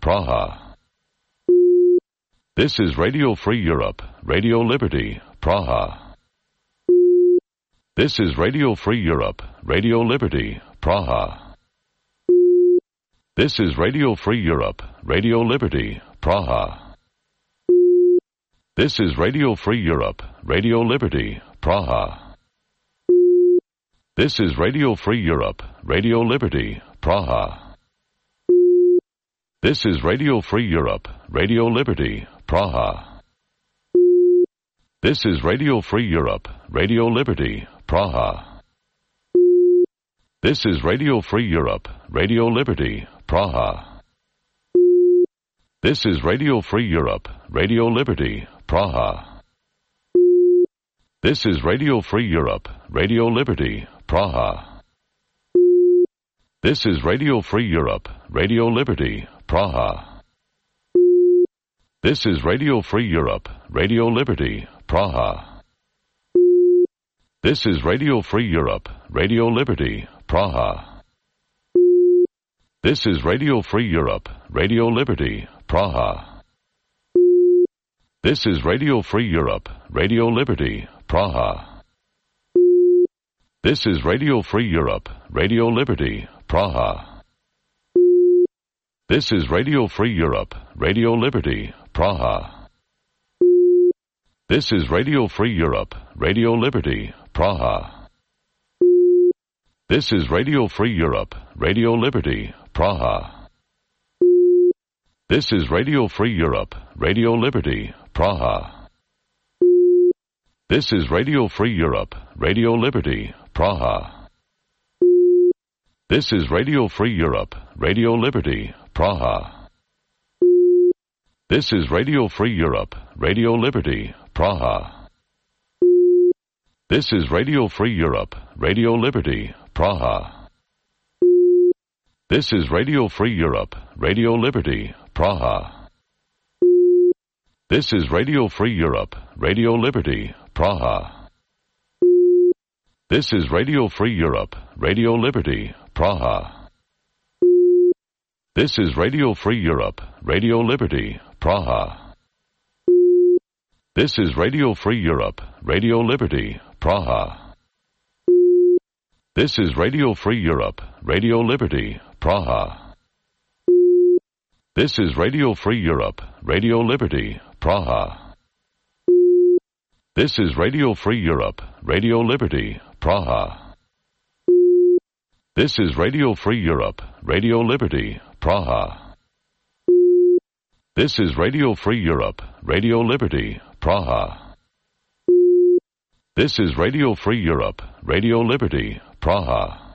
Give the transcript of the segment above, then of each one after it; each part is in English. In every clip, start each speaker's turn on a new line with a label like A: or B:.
A: Praha. This is Radio Free Europe, Radio Liberty, Praha. This is Radio Free Europe, Radio Liberty, Praha. This is Radio Free Europe, Radio Liberty, Praha. This is Radio Free Europe, Radio Liberty, Praha. This is Radio Free Europe, Radio Liberty, Praha. This is Radio Free Europe, Radio Liberty, Praha. This is Radio Free Europe, Radio Liberty, Praha. This is Radio Free Europe, Radio Liberty, Praha. This is Radio Free Europe, Radio Liberty, Praha. This is Radio Free Europe, Radio Liberty, Praha. This is Radio Free Europe, Radio Liberty, Praha. This is Radio Free Europe, Radio Liberty, Praha. This is Radio Free Europe, Radio Liberty, Praha. This is Radio Free Europe, Radio Liberty, Praha. This is Radio Free Europe, Radio Liberty, Praha. This is Radio Free Europe, Radio Liberty, Praha. This is Radio Free Europe, Radio Liberty, Praha. This is Radio Free Europe, Radio Liberty, Praha. This is Radio Free Europe, Radio Liberty, Praha. This is Radio Free Europe, Radio Liberty, Praha. This is Radio Free Europe, Radio Liberty, Praha. This is Radio Free Europe, Radio Liberty, Praha. This is Radio Free Europe, Radio Liberty, Praha. This is Radio Free Europe, Radio Liberty, Praha. This is Radio Free Europe, Radio Liberty, Praha. This is Radio Free Europe, Radio Liberty, Praha. This is Radio Free Europe, Radio Liberty, Praha. This is Radio Free Europe, Radio Liberty, Praha. This is Radio Free Europe, Radio Liberty, Praha. This is Radio Free Europe, Radio Liberty, Praha. This is Radio Free Europe, Radio Liberty, Praha. This is Radio Free Europe, Radio Liberty, Praha. This is Radio Free Europe, Radio Liberty, Praha. This is Radio Free Europe, Radio Liberty, Praha. This is Radio Free Europe, Radio Liberty, Praha.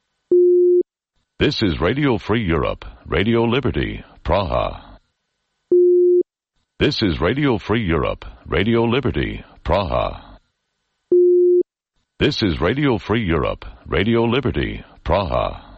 A: This is Radio Free Europe, Radio Liberty, Praha. This is Radio Free Europe, Radio Liberty, Praha. This is Radio Free Europe, Radio Liberty, Praha.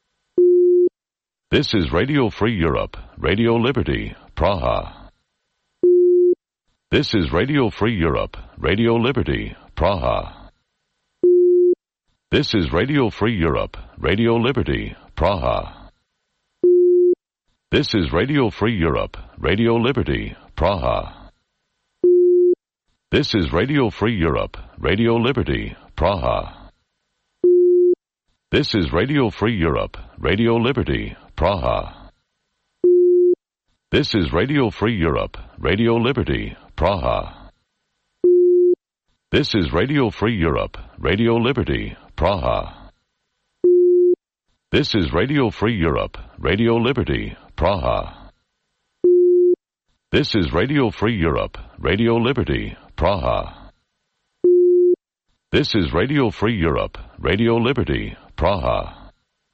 A: This is Radio Free Europe, Radio Liberty, Praha. This is Radio Free Europe, Radio Liberty, Praha. This is Radio Free Europe, Radio Liberty, Praha. This is Radio Free Europe, Radio Liberty, Praha. This is Radio Free Europe, Radio Liberty, Praha. This is Radio Free Europe, Radio Liberty, Praha. This is Radio Free Europe, Radio Liberty, Praha. This is Radio Free Europe, Radio Liberty, Praha. This is Radio Free Europe, Radio Liberty, Praha. This is Radio Free Europe, Radio Liberty, Praha. This is Radio Free Europe, Radio Liberty, Praha.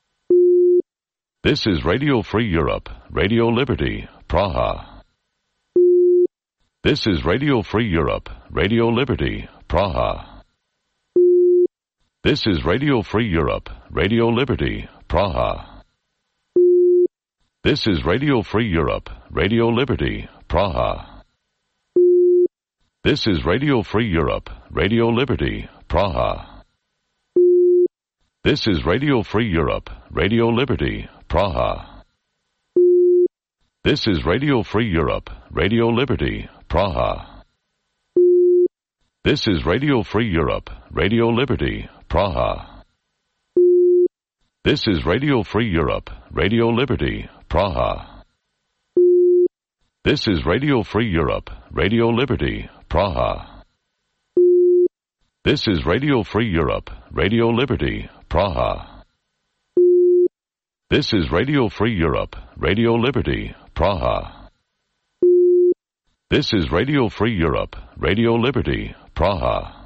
A: This is Radio Free Europe, Radio Liberty, Praha. This is Radio Free Europe, Radio Liberty, Praha. This is Radio Free Europe, Radio Liberty, Praha. This is Radio Free Europe, Radio Liberty, Praha. This is Radio Free Europe, Radio Liberty, Praha. This is Radio Free Europe, Radio Liberty, Praha. This is Radio Free Europe, Radio Liberty, Praha. This is Radio Free Europe, Radio Liberty, Praha. This is Radio Free Europe, Radio Liberty, Praha. This is Radio Free Europe, Radio Liberty, Praha. This is Radio Free Europe, Radio Liberty, Praha. This is Radio Free Europe, Radio Liberty, Praha. This is Radio Free Europe, Radio Liberty, Praha.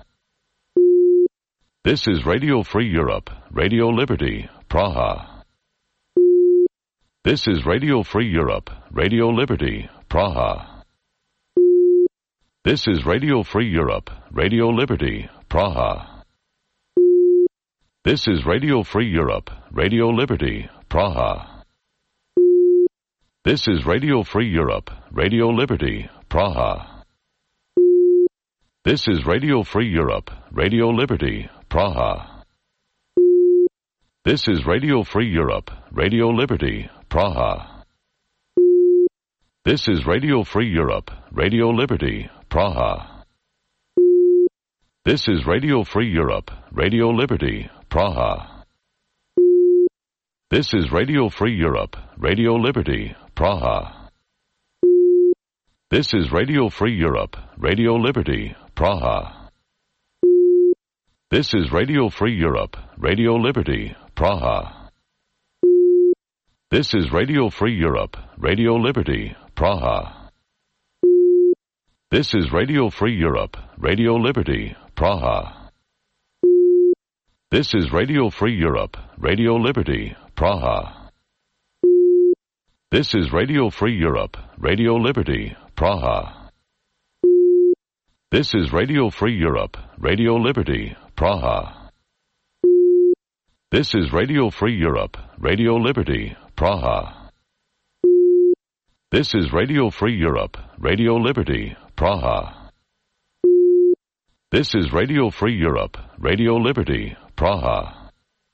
A: This is Radio Free Europe, Radio Liberty, Praha. This is Radio Free Europe, Radio Liberty, Praha. This is Radio Free Europe, Radio Liberty, Praha. This is Radio Free Europe, Radio Liberty, Praha. This is Radio Free Europe, Radio Liberty, Praha. This is Radio Free Europe, Radio Liberty, Praha. This is Radio Free Europe, Radio Liberty, Praha. This is Radio Free Europe, Radio Liberty, Praha. This is Radio Free Europe, Radio Liberty, Praha. This is Radio Free Europe, Radio Liberty, Praha. This is Radio Free Europe, Radio Liberty, Praha. This is Radio Free Europe, Radio Liberty, Praha. This is Radio Free Europe, Radio Liberty, Praha. This is Radio Free Europe, Radio Liberty, Praha. This is Radio Free Europe, Radio Liberty, Praha. This is Radio Free Europe, Radio Liberty, Praha. This is Radio Free Europe, Radio Liberty, Praha. This is Radio Free Europe, Radio Liberty, Praha. This is Radio Free Europe, Radio Liberty, Praha. This is Radio Free Europe, Radio Liberty, Praha.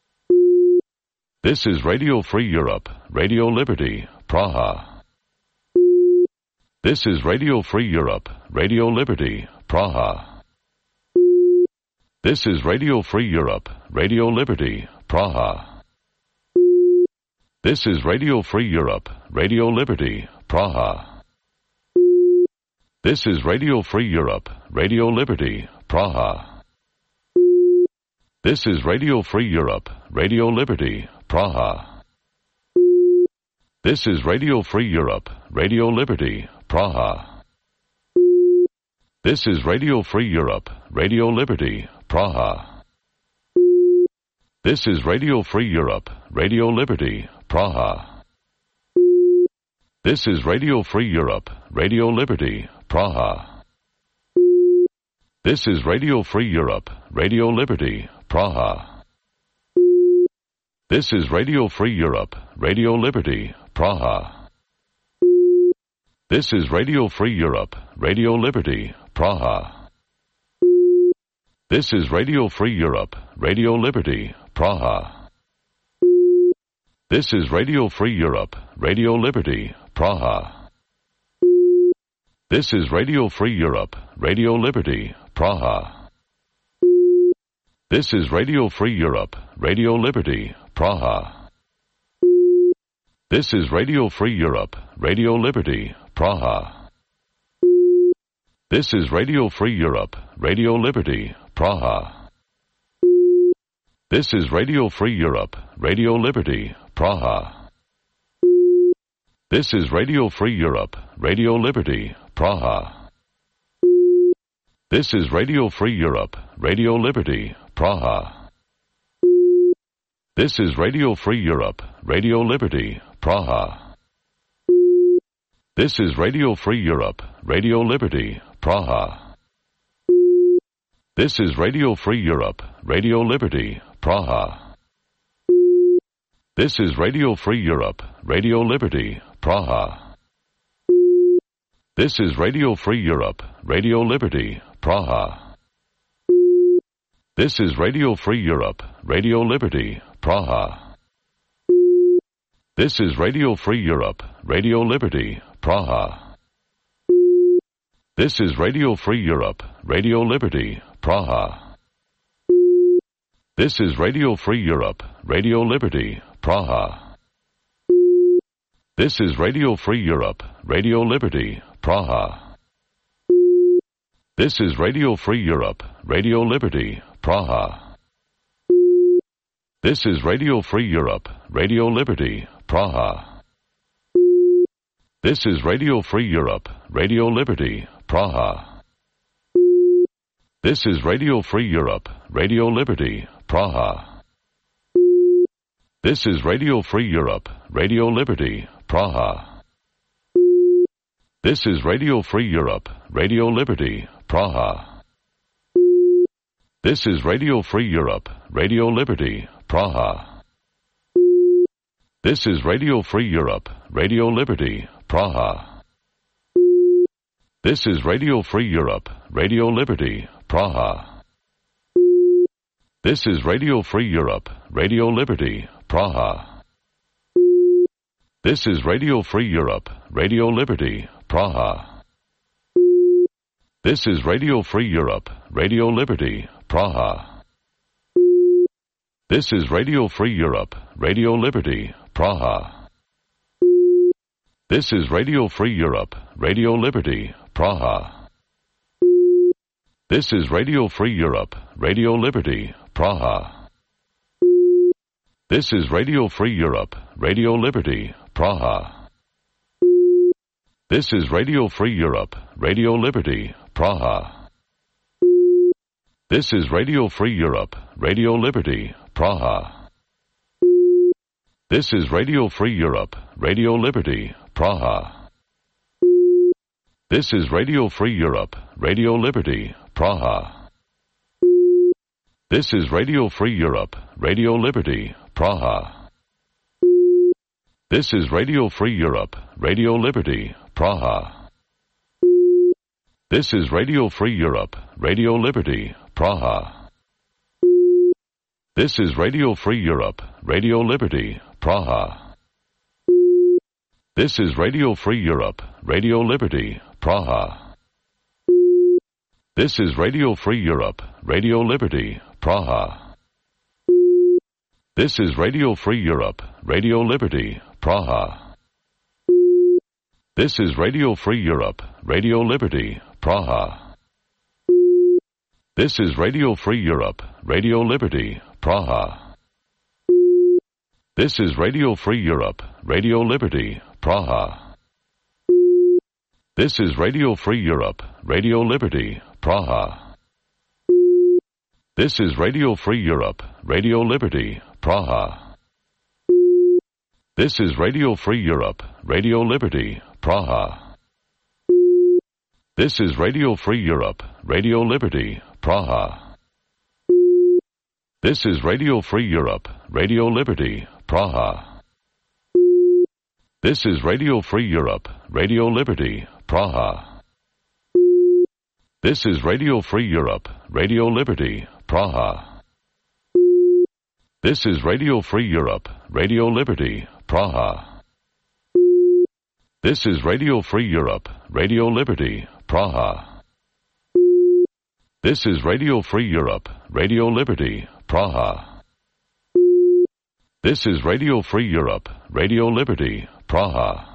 A: This is Radio Free Europe, Radio Liberty, Praha. This is Radio Free Europe, Radio Liberty, Praha. This is Radio Free Europe, Radio Liberty, Praha. This is Radio Free Europe, Radio Liberty, Praha. This is Radio Free Europe, Radio Liberty, Praha. This is Radio Free Europe, Radio Liberty, Praha. This is Radio Free Europe, Radio Liberty, Praha. This is Radio Free Europe, Radio Liberty, Praha. This is Radio Free Europe, Radio Liberty, Praha. This is Radio Free Europe, Radio Liberty, Praha. This is Radio Free Europe, Radio Liberty, Praha. This is Radio Free Europe, Radio Liberty, Praha. This is Radio Free Europe, Radio Liberty, Praha. This is Radio Free Europe, Radio Liberty, Praha. This is Radio Free Europe, Radio Liberty, Praha. This is Radio Free Europe, Radio Liberty, Praha. This is Radio Free Europe, Radio Liberty, Praha. This is Radio Free Europe, Radio Liberty, Praha. This is Radio Free Europe, Radio Liberty, Praha. This is Radio Free Europe, Radio Liberty, Praha. This is Radio Free Europe, Radio Liberty, Praha. This is Radio Free Europe, Radio Liberty, Praha. This is Radio Free Europe, Radio Liberty, Praha. This is Radio Free Europe, Radio Liberty, Praha. This is Radio Free Europe, Radio Liberty, Praha. This is Radio Free Europe, Radio Liberty, Praha. This is Radio Free Europe, Radio Liberty, Praha. This is Radio Free Europe, Radio Liberty, Praha. This is Radio Free Europe, Radio Liberty, Praha. This is Radio Free Europe, Radio Liberty, Praha. This is Radio Free Europe, Radio Liberty, Praha. This is Radio Free Europe, Radio Liberty, Praha. This is Radio Free Europe, Radio Liberty, Praha. This is Radio Free Europe, Radio Liberty, Praha. This is Radio Free Europe, Radio Liberty, Praha. This is Radio Free Europe, Radio Liberty, Praha. This is Radio Free Europe, Radio Liberty, Praha. This is Radio Free Europe, Radio Liberty, Praha. This is Radio Free Europe, Radio Liberty, Praha. This is Radio Free Europe, Radio Liberty, Praha. This is Radio Free Europe, Radio Liberty, Praha. This is Radio Free Europe, Radio Liberty, Praha. This is Radio Free Europe, Radio Liberty, Praha. This is Radio Free Europe, Radio Liberty, Praha. This is Radio Free Europe, Radio Liberty, Praha. This is Radio Free Europe, Radio Liberty, Praha. This is Radio Free Europe, Radio Liberty, Praha. This is Radio Free Europe, Radio Liberty, Praha. This is Radio Free Europe, Radio Liberty, Praha. This is Radio Free Europe, Radio Liberty, Praha. This is Radio Free Europe, Radio Liberty, Praha. This is Radio Free Europe, Radio Liberty, Praha. This is Radio Free Europe, Radio Liberty, Praha. This is Radio Free Europe, Radio Liberty, Praha. This is Radio Free Europe, Radio Liberty, Praha. This is Radio Free Europe, Radio Liberty, Praha. This is Radio Free Europe, Radio Liberty, Praha. This is Radio Free Europe, Radio Liberty, Praha. This is Radio Free Europe, Radio Liberty, Praha. This is Radio Free Europe, Radio Liberty, Praha. This is Radio Free Europe, Radio Liberty, Praha. This is Radio Free Europe, Radio Liberty, Praha. This is Radio Free Europe, Radio Liberty, Praha. This is Radio Free Europe, Radio Liberty, Praha. This is Radio Free Europe, Radio Liberty, Praha. This is Radio Free Europe, Radio Liberty, Praha. This is Radio Free Europe, Radio Liberty, Praha. This is Radio Free Europe, Radio Liberty, Praha. This is Radio Free Europe, Radio Liberty, Praha. This is Radio Free Europe, Radio Liberty, Praha. This is Radio Free Europe, Radio Liberty, Praha. This is Radio Free Europe, Radio Liberty, Praha. This is Radio Free Europe, Radio Liberty, Praha.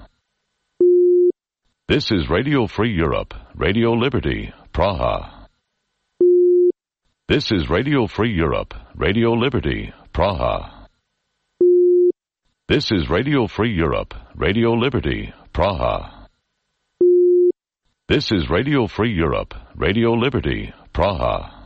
A: This is Radio Free Europe, Radio Liberty, Praha. This is Radio Free Europe, Radio Liberty, Praha. This is Radio Free Europe, Radio Liberty, Praha. This is Radio Free Europe, Radio Liberty, Praha.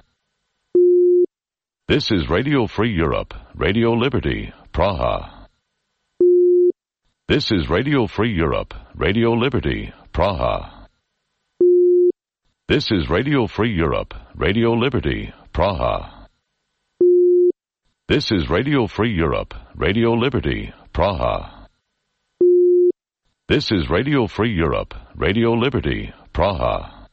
A: This is Radio Free Europe, Radio Liberty, Praha. This is Radio Free Europe, Radio Liberty, Praha. This is Radio Free Europe, Radio Liberty, Praha. This is Radio Free Europe, Radio Liberty, Praha. This is Radio Free Europe, Radio Liberty, Praha.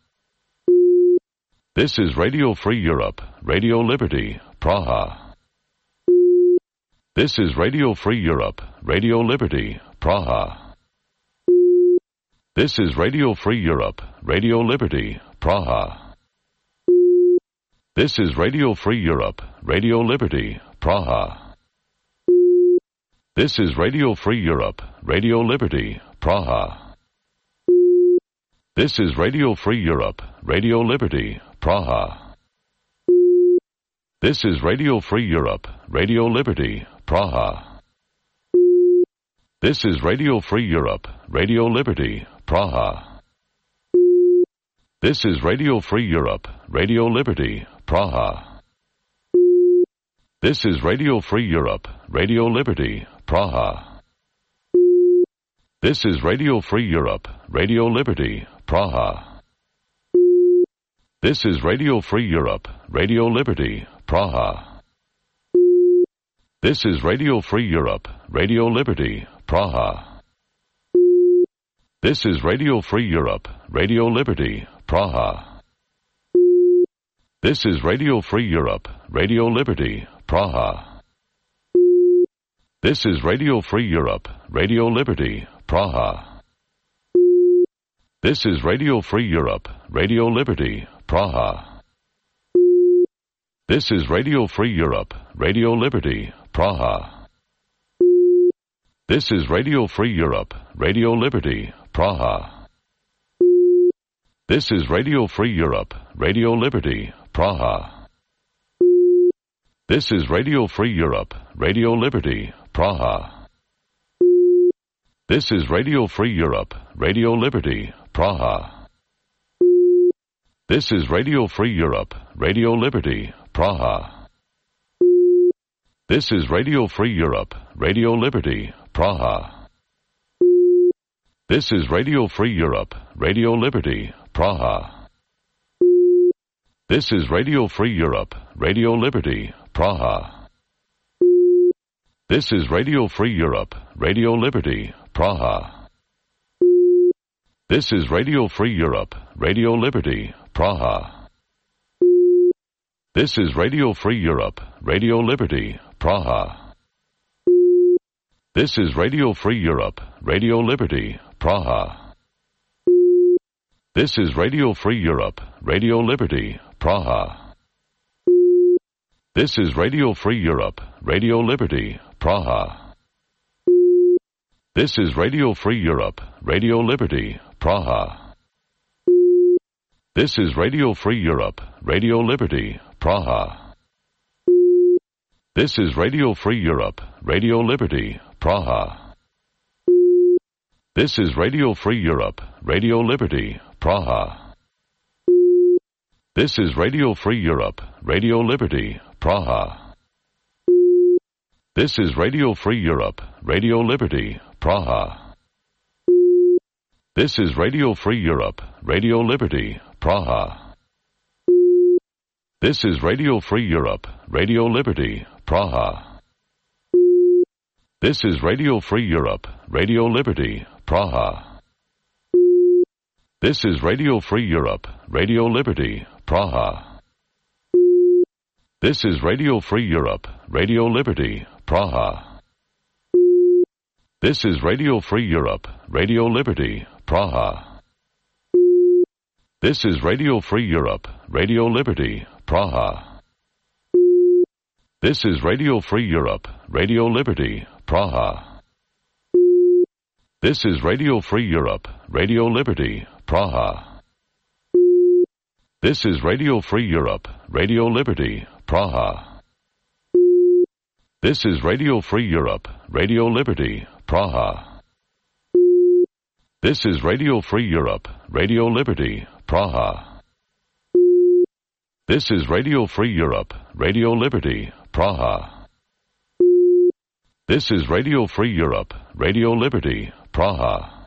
A: This is Radio Free Europe, Radio Liberty, Praha. This is Radio Free Europe, Radio Liberty, Praha. This is Radio Free Europe, Radio Liberty, Praha. This is Radio Free Europe, Radio Liberty, Praha. This is Radio Free Europe, Radio Liberty, Praha. This is Radio Free Europe, Radio Liberty, Praha. This is Radio Free Europe, Radio Liberty, Praha. This is Radio Free Europe, Radio Liberty, Praha. This is Radio Free Europe, Radio Liberty, Praha. This is Radio Free Europe, Radio Liberty, Praha. This is Radio Free Europe, Radio Liberty, Praha. This is Radio Free Europe, Radio Liberty, Praha. This is Radio Free Europe, Radio Liberty, Praha. This is Radio Free Europe, Radio Liberty, Praha. This is Radio Free Europe, Radio Liberty, Praha. This is Radio Free Europe, Radio Liberty, Praha. This is Radio Free Europe, Radio Liberty, Praha. This is Radio Free Europe, Radio Liberty, Praha. This is Radio Free Europe, Radio Liberty, Praha. This is Radio Free Europe, Radio Liberty, Praha. This is Radio Free Europe, Radio Liberty, Praha. This is Radio Free Europe, Radio Liberty, Praha. This is Radio Free Europe, Radio Liberty, Praha. This is Radio Free Europe, Radio Liberty, Praha. This is Radio Free Europe, Radio Liberty, Praha. This is Radio Free Europe, Radio Liberty, Praha. This is Radio Free Europe, Radio Liberty, Praha. This is Radio Free Europe, Radio Liberty, Praha. This is Radio Free Europe, Radio Liberty, Praha. This is Radio Free Europe, Radio Liberty, Praha. This is Radio Free Europe, Radio Liberty, Praha. This is Radio Free Europe, Radio Liberty, Praha. This is Radio Free Europe, Radio Liberty, Praha. This is Radio Free Europe, Radio Liberty, Praha. This is Radio Free Europe, Radio Liberty, Praha. This is Radio Free Europe, Radio Liberty, Praha. This is Radio Free Europe, Radio Liberty, Praha. This is Radio Free Europe, Radio Liberty, Praha. This is Radio Free Europe, Radio Liberty, Praha. This is Radio Free Europe, Radio Liberty, Praha. This is Radio Free Europe, Radio Liberty, Praha. This is Radio Free Europe, Radio Liberty, Praha. This is Radio Free Europe, Radio Liberty, Praha. This is Radio Free Europe, Radio Liberty, Praha. This is Radio Free Europe, Radio Liberty, Praha. This is Radio Free Europe, Radio Liberty, Praha. This is Radio Free Europe, Radio Liberty, Praha. This is Radio Free Europe, Radio Liberty, Praha. This is Radio Free Europe, Radio Liberty, Praha. This is Radio Free Europe, Radio Liberty, Praha. This is Radio Free Europe, Radio Liberty, Praha. This is Radio Free Europe, Radio Liberty, Praha.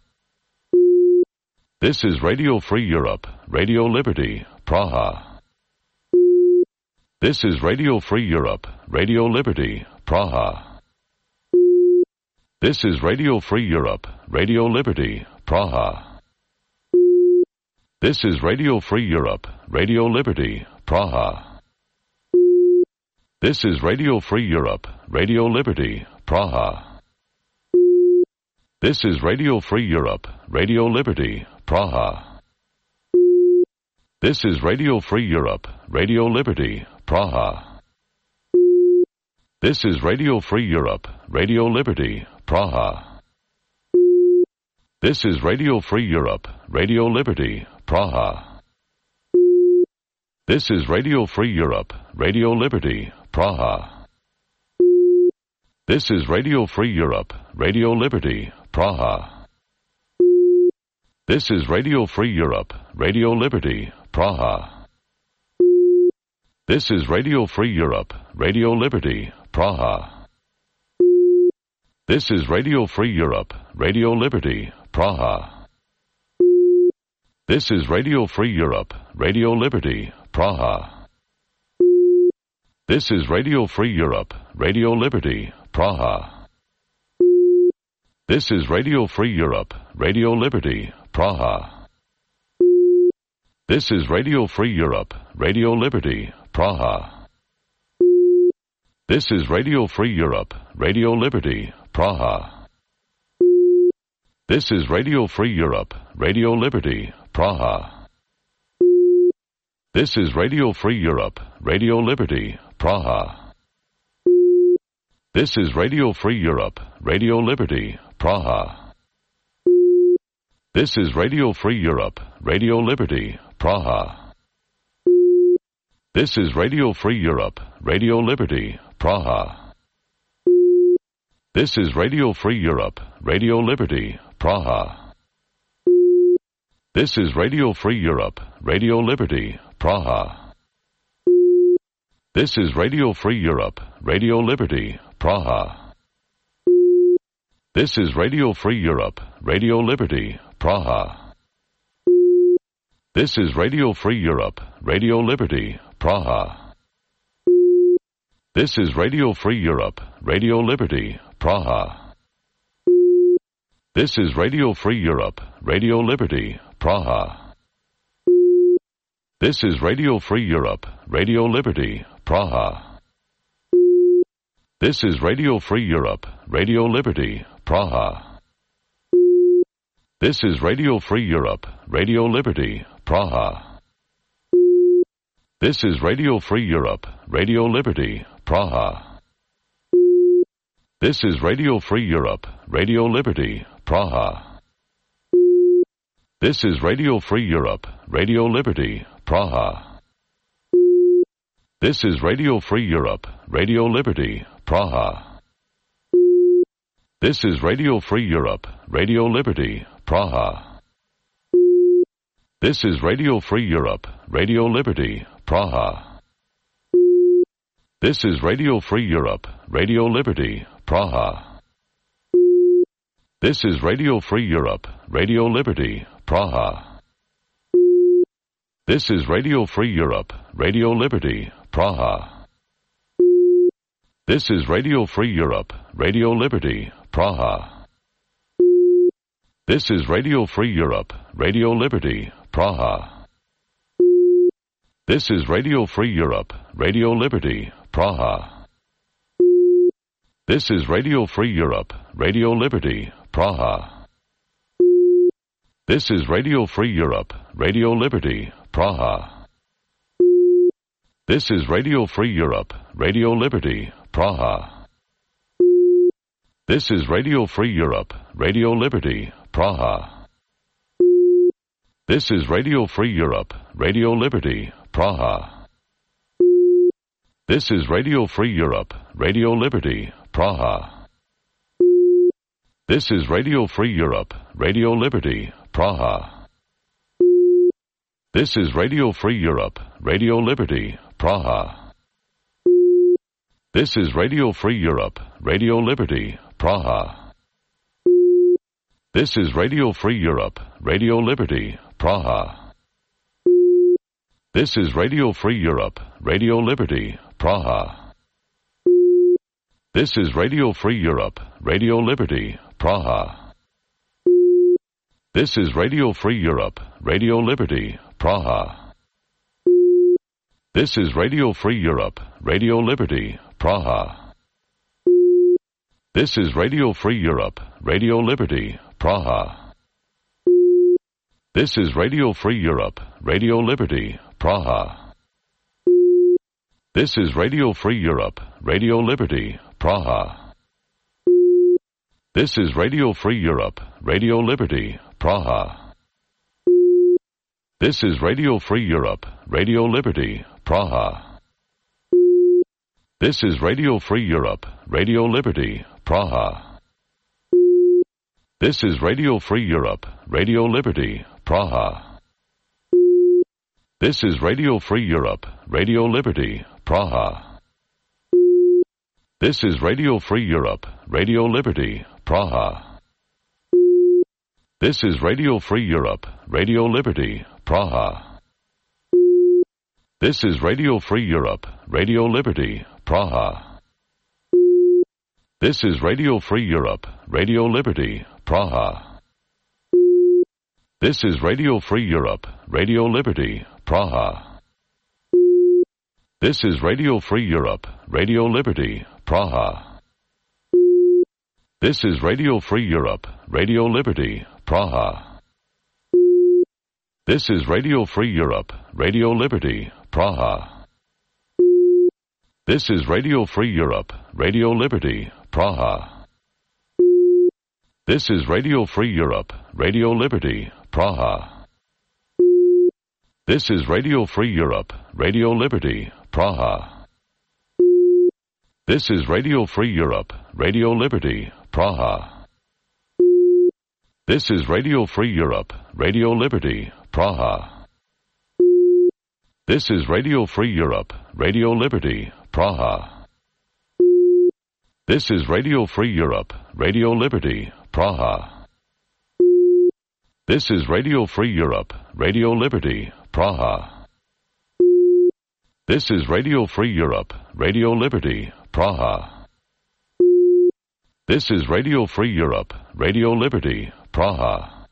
A: This is Radio Free Europe, Radio Liberty, Praha. This is Radio Free Europe, Radio Liberty, Praha. This is Radio Free Europe, Radio Liberty, Praha. This is Radio Free Europe, Radio Liberty, Praha. This is Radio Free Europe, Radio Liberty, Praha. This is Radio Free Europe, Radio Liberty, Praha. This is Radio Free Europe, Radio Liberty, Praha. This is Radio Free Europe, Radio Liberty, Praha. This is Radio Free Europe, Radio Liberty, Praha. This is Radio Free Europe, Radio Liberty, Praha. This is Radio Free Europe, Radio Liberty, Praha. This is Radio Free Europe, Radio Liberty, Praha. This is Radio Free Europe, Radio Liberty, Praha. This is Radio Free Europe, Radio Liberty, Praha. This is Radio Free Europe, Radio Liberty, Praha. This is Radio Free Europe, Radio Liberty, Praha. This is Radio Free Europe, Radio Liberty, Praha. This is Radio Free Europe, Radio Liberty, Praha. This is Radio Free Europe, Radio Liberty, Praha. This is Radio Free Europe, Radio Liberty, Praha. This is Radio Free Europe, Radio Liberty, Praha. This is Radio Free Europe, Radio Liberty, Praha. This is Radio Free Europe, Radio Liberty, Praha. This is Radio Free Europe, Radio Liberty, Praha. This is Radio Free Europe, Radio Liberty, Praha. This is Radio Free Europe, Radio Liberty, Praha. This is Radio Free Europe, Radio Liberty, Praha. This is Radio Free Europe, Radio Liberty, Praha. This is Radio Free Europe, Radio Liberty, Praha. This is Radio Free Europe, Radio Liberty, Praha. This is Radio Free Europe, Radio Liberty, Praha. This is Radio Free Europe, Radio Liberty, Praha. This is Radio Free Europe, Radio Liberty, Praha. This is Radio Free Europe, Radio Liberty, Praha. This is Radio Free Europe, Radio Liberty, Praha. This is Radio Free Europe, Radio Liberty, Praha. This is Radio Free Europe, Radio Liberty, Praha. This is Radio Free Europe, Radio Liberty, Praha. This is Radio Free Europe, Radio Liberty, Praha. This is Radio Free Europe, Radio Liberty, Praha. This is Radio Free Europe, Radio Liberty, Praha. This is Radio Free Europe, Radio Liberty, Praha. This is Radio Free Europe, Radio Liberty, Praha. This is Radio Free Europe, Radio Liberty, Praha. This is Radio Free Europe, Radio Liberty, Praha. This is Radio Free Europe, Radio Liberty, Praha. This is Radio Free Europe, Radio Liberty, Praha. This is Radio Free Europe, Radio Liberty, Praha. This is Radio Free Europe, Radio Liberty, Praha. This is Radio Free Europe, Radio Liberty, Praha. This is Radio Free Europe, Radio Liberty, Praha. This is Radio Free Europe, Radio Liberty, Praha. This is Radio Free Europe, Radio Liberty, Praha. This is Radio Free Europe, Radio Liberty, Praha. This is Radio Free Europe, Radio Liberty, Praha. This is Radio Free Europe, Radio Liberty, Praha. This is Radio Free Europe, Radio Liberty, Praha. This is Radio Free Europe, Radio Liberty, Praha. This is Radio Free Europe, Radio Liberty, Praha. This is Radio Free Europe, Radio Liberty, Praha. This is Radio Free Europe, Radio Liberty, Praha. This is Radio Free Europe, Radio Liberty, Praha. This is Radio Free Europe, Radio Liberty, Praha. This is Radio Free Europe, Radio Liberty, Praha. This is Radio Free Europe, Radio Liberty, Praha. This is Radio Free Europe, Radio Liberty, Praha. This is Radio Free Europe, Radio Liberty, Praha. This is Radio Free Europe, Radio Liberty, Praha. This is Radio Free Europe, Radio Liberty, Praha. This is Radio Free Europe, Radio Liberty, Praha. This is Radio Free Europe, Radio Liberty, Praha. This is Radio Free Europe, Radio Liberty, Praha. This is Radio Free Europe, Radio Liberty, Praha. This is Radio Free Europe, Radio Liberty, Praha. This is Radio Free Europe, Radio Liberty, Praha. This is Radio Free Europe, Radio Liberty, Praha. This is Radio Free Europe, Radio Liberty, Praha. This is Radio Free Europe, Radio Liberty, Praha. This is Radio Free Europe, Radio Liberty, Praha. This is Radio Free Europe, Radio Liberty, Praha. This is Radio Free Europe, Radio Liberty, Praha. This is Radio Free Europe, Radio Liberty, Praha. This is Radio Free Europe, Radio Liberty, Praha. This is Radio Free Europe, Radio Liberty, Praha. This is Radio Free Europe, Radio Liberty, Praha. This is Radio Free Europe, Radio Liberty, Praha.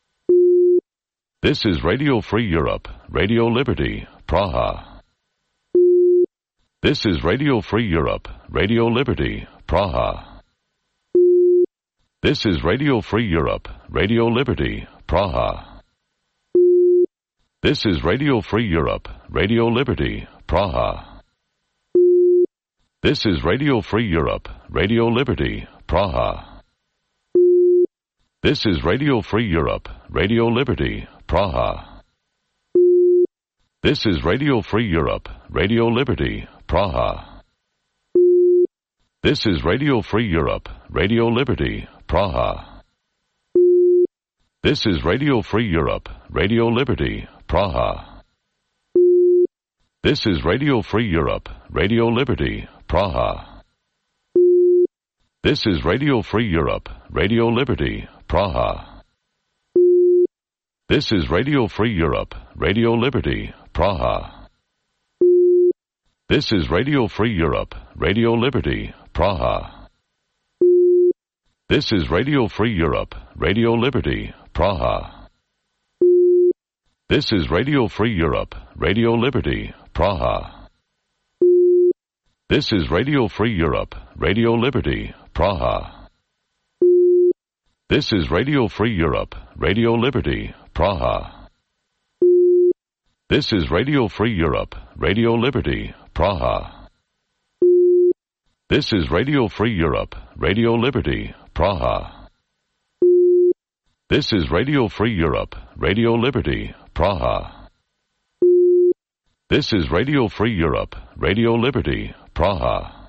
A: This is Radio Free Europe, Radio Liberty, Praha. This is Radio Free Europe, Radio Liberty, Praha. This is Radio Free Europe, Radio Liberty, Praha. This is Radio Free Europe, Radio Liberty, Praha. This is Radio Free Europe, Radio Liberty, Praha. This is Radio Free Europe, Radio Liberty, Praha. This is Radio Free Europe, Radio Liberty, Praha. This is Radio Free Europe, Radio Liberty, Praha. This is Radio Free Europe, Radio Liberty, Praha. This is Radio Free Europe, Radio Liberty, Praha. This is Radio Free Europe, Radio Liberty, Praha. This is Radio Free Europe, Radio Liberty, Praha. This is Radio Free Europe, Radio Liberty, Praha. This is Radio Free Europe, Radio Liberty, Praha. This is Radio Free Europe, Radio Liberty, Praha. This is Radio Free Europe, Radio Liberty, Praha. This is Radio Free Europe, Radio Liberty, Praha. This is Radio Free Europe, Radio Liberty, Praha. This is Radio Free Europe, Radio Liberty, Praha. This is Radio Free Europe, Radio Liberty, Praha. This is Radio Free Europe, Radio Liberty, Praha.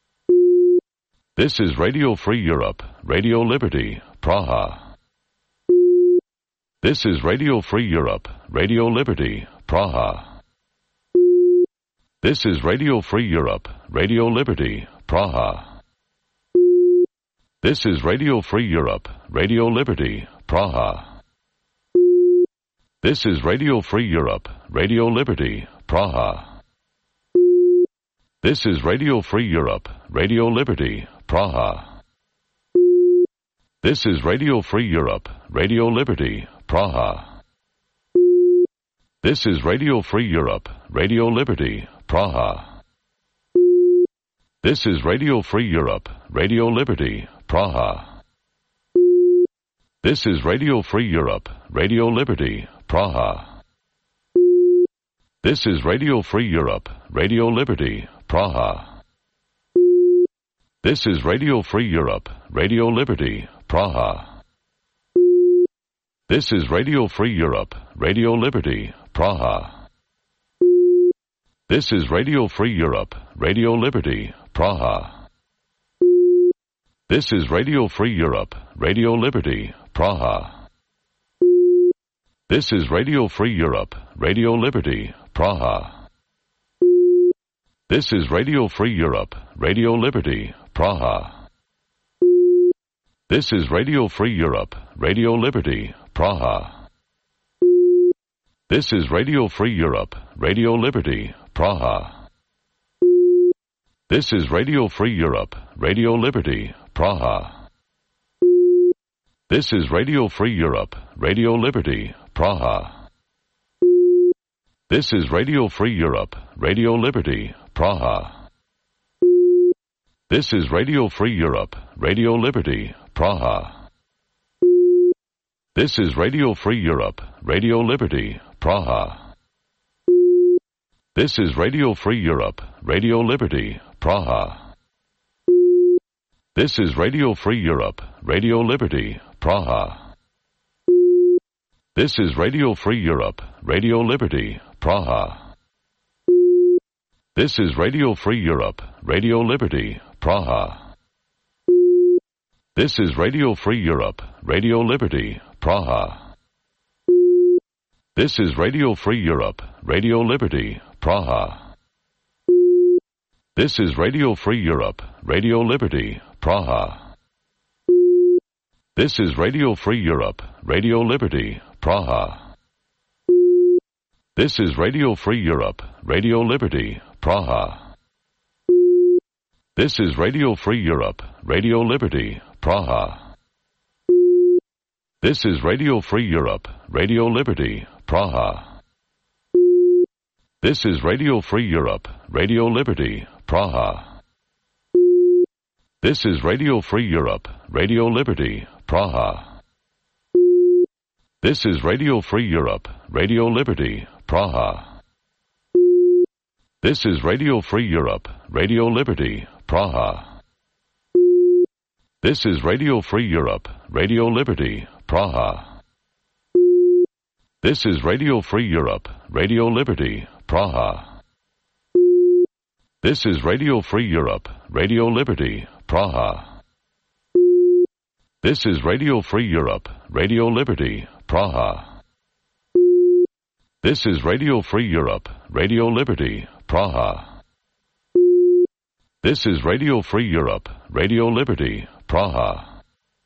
A: This is Radio Free Europe, Radio Liberty, Praha. This is Radio Free Europe, Radio Liberty, Praha. This is Radio Free Europe, Radio Liberty, Praha. This is Radio Free Europe, Radio Liberty, Praha. This is Radio Free Europe, Radio Liberty, Praha. This is Radio Free Europe, Radio Liberty, Praha. This is Radio Free Europe, Radio Liberty, Praha. This is Radio Free Europe, Radio Liberty, Praha. This is Radio Free Europe, Radio Liberty, Praha. This is Radio Free Europe, Radio Liberty, Praha. This is Radio Free Europe, Radio Liberty, Praha. This is Radio Free Europe, Radio Liberty, Praha. This is Radio Free Europe, Radio Liberty, Praha. This is Radio Free Europe, Radio Liberty, Praha. This is Radio Free Europe, Radio Liberty, Praha. This is Radio Free Europe, Radio Liberty, Praha. This is Radio Free Europe, Radio Liberty, Praha. This is Radio Free Europe, Radio Liberty, Praha. This is Radio Free Europe, Radio Liberty, Praha. This is Radio Free Europe, Radio Liberty, Praha. This is Radio Free Europe, Radio Liberty, Praha. This is Radio Free Europe, Radio Liberty, Praha. This is Radio Free Europe, Radio Liberty, Praha. This is Radio Free Europe, Radio Liberty, Praha. This is Radio Free Europe, Radio Liberty, Praha. This is Radio Free Europe, Radio Liberty, Praha. This is Radio Free Europe, Radio Liberty, Praha. This is Radio Free Europe, Radio Liberty, Praha. This is Radio Free Europe, Radio Liberty, Praha. This is Radio Free Europe, Radio Liberty, Praha. This is Radio Free Europe, Radio Liberty, Praha. This is Radio Free Europe, Radio Liberty, Praha. This is Radio Free Europe, Radio Liberty, Praha. This is Radio Free Europe, Radio Liberty, Praha. This is Radio Free Europe, Radio Liberty, Praha. This is Radio Free Europe, Radio Liberty, Praha. This is Radio Free Europe, Radio Liberty, Praha. This is Radio Free Europe, Radio Liberty, Praha. This is Radio Free Europe, Radio Liberty, Praha. This is Radio Free Europe, Radio Liberty, Praha. This is Radio Free Europe, Radio Liberty, Praha. This is Radio Free Europe, Radio Liberty, Praha. This is Radio Free Europe, Radio Liberty, Praha. This is Radio Free Europe, Radio Liberty, Praha. This is Radio Free Europe, Radio Liberty, Praha.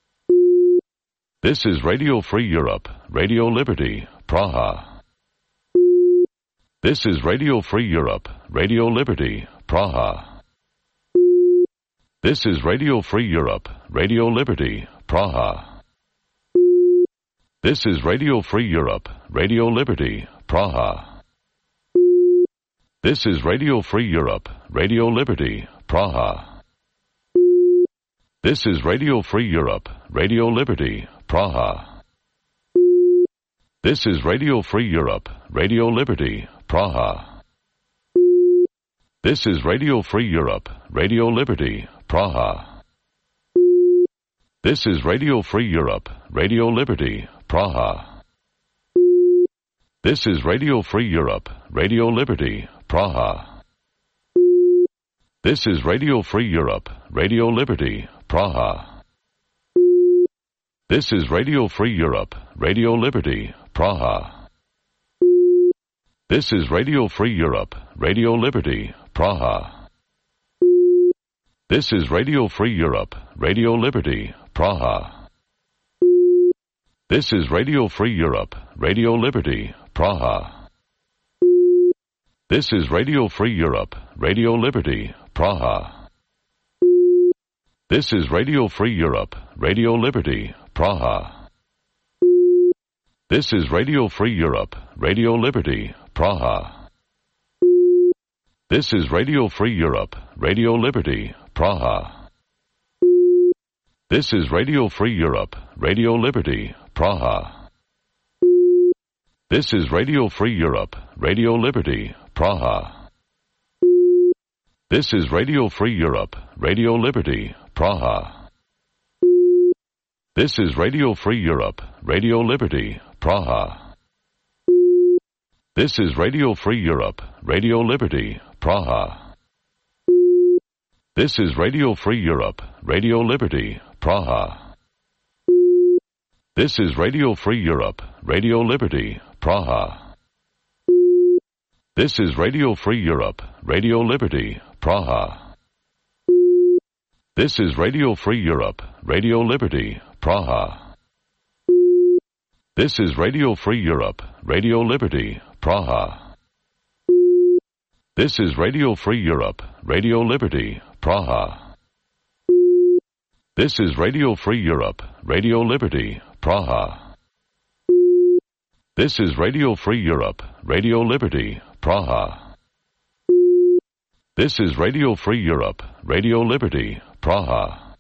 A: This is Radio Free Europe, Radio Liberty, Praha. This is Radio Free Europe, Radio Liberty, Praha. This is Radio Free Europe, Radio Liberty, Praha. This is Radio Free Europe, Radio Liberty, Praha. This is Radio Free Europe, Radio Liberty, Praha. This is Radio Free Europe, Radio Liberty, Praha. This is Radio Free Europe, Radio Liberty, Praha. This is Radio Free Europe, Radio Liberty, Praha. This is Radio Free Europe, Radio Liberty, Praha. This is Radio Free Europe, Radio Liberty, Praha. This is Radio Free Europe, Radio Liberty, Praha. This is Radio Free Europe, Radio Liberty, Praha. This is Radio Free Europe, Radio Liberty, Praha. This is Radio Free Europe, Radio Liberty, Praha. This is Radio Free Europe, Radio Liberty, Praha. This is Radio Free Europe, Radio Liberty, Praha. This is Radio Free Europe, Radio Liberty, Praha. This is Radio Free Europe, Radio Liberty, Praha. This is Radio Free Europe, Radio Liberty, Praha. This is Radio Free Europe, Radio Liberty, Praha. This is Radio Free Europe, Radio Liberty, Praha. This is Radio Free Europe, Radio Liberty, Praha. This is Radio Free Europe, Radio Liberty, Praha. This is Radio Free Europe, Radio Liberty, Praha. This is Radio Free Europe, Radio Liberty, Praha. This is Radio Free Europe, Radio Liberty, Praha. This is Radio Free Europe, Radio Liberty, Praha. This is Radio Free Europe, Radio Liberty, Praha. This is Radio Free Europe, Radio Liberty, Praha. This is Radio Free Europe, Radio Liberty, Praha. This is Radio Free Europe, Radio Liberty, Praha. This is Radio Free Europe, Radio Liberty, Praha. This is Radio Free Europe, Radio Liberty, Praha.